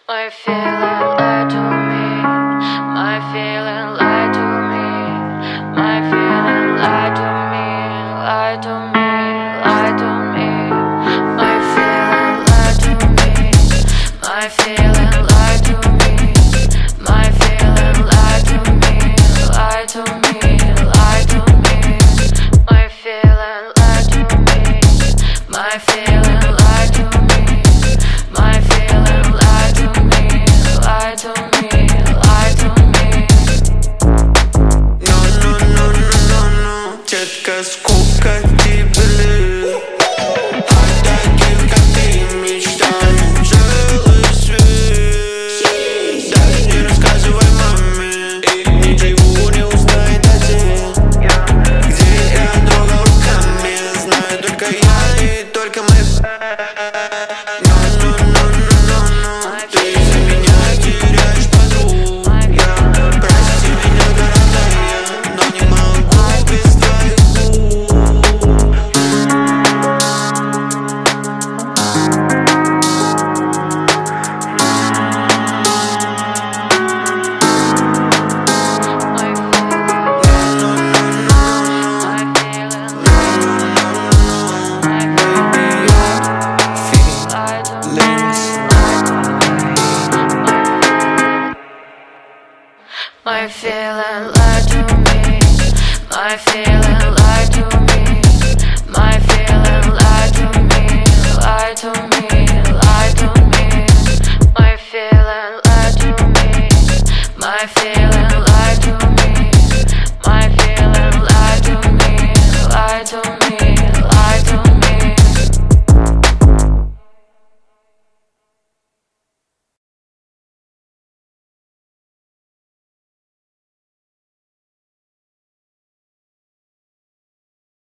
My feeling lied to me. My feeling lied to me. My feeling lied to me. Lied to me. Lied to me. My feeling lied to me. My feeling lied to me. My feeling lied to me. Lied to me. Lied to me. My feeling lied to me. My feeling lied to me. My feeling lied to me. Lied to me. Lied to me. No, no, no, no, no, no. Детка, сколько тебе? О таких, как ты, мечтами целый свет. Даже не рассказывай маме, и ничего не узнает один. Где я трогал руками, знаю только я и только мы. No, no, no, no, no, no. Ты из-за меня теряешь подруг. Прости меня, дорогая, но не могу без твоих губ. My feeling lied to me. My feeling lied to